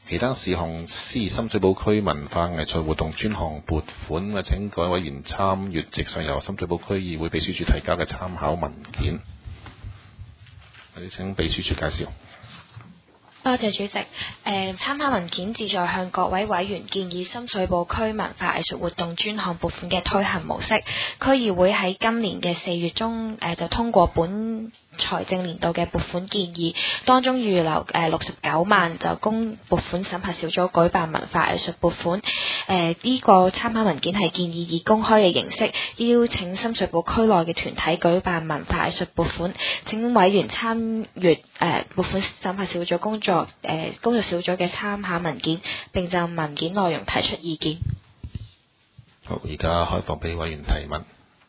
其他事項司深水埗區文化藝術活動專項撥款嘅，請各位委員參閱直上由深水埗區議會秘書處提交嘅參考文件。你請秘書處介紹。 多謝主席。參考文件旨在向各位委員建議深水埗區文化藝術活動專項撥款嘅推行模式。區議會喺今年嘅4月中就通過本財政年度嘅撥款建議，當中預留69萬就供撥款審核小組舉辦文化藝術撥款。呢個參考文件係建議以公開嘅形式邀請深水埗區內嘅團體舉辦文化藝術撥款，請委員參閱撥款審核小組工作小組嘅參考文件，並就文件內容提出意見。 好，而家開放俾委員提問。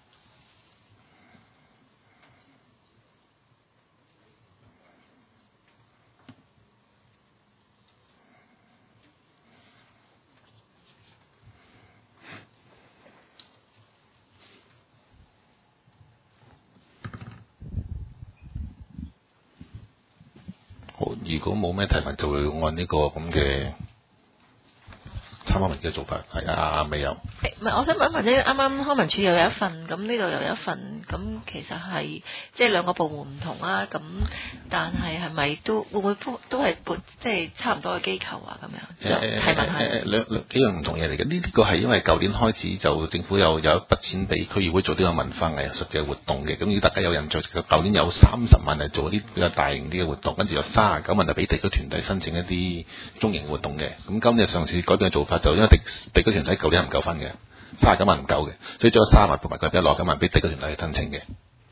好，如果冇咩提問，就會按呢個咁嘅參考文件嘅做法。係未有。 唔係，我想問一問咧，啱啱康文署又有一份，咁呢度又有一份，咁其實係即係兩個部門唔同啦。咁但係咪都會唔會都係撥即係差唔多嘅機構啊？咁樣提問下。 兩幾樣唔同嘢嚟嘅。呢個係因為舊年開始就政府有一筆錢俾區議會做呢個文化藝術嘅活動嘅。咁如果大家有印象，舊年有30萬係做啲比較大型啲嘅活動，跟住有39萬係俾地區團體申請一啲中型活動嘅。咁今日上次改變嘅做法就因為地區團體舊年唔夠分嘅，39萬唔夠嘅，所以將30萬撥埋佢俾69萬俾地區團體去申請嘅。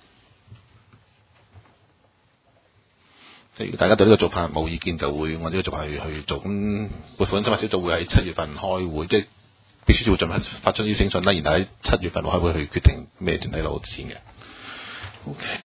如果大家對呢個做法冇意見，就會按呢個做法去做。咁撥款審核小組會喺7月份開會，即係秘書處會盡快發出邀請信啦，然後喺7月份開會去決定咩團體攞錢嘅。OK。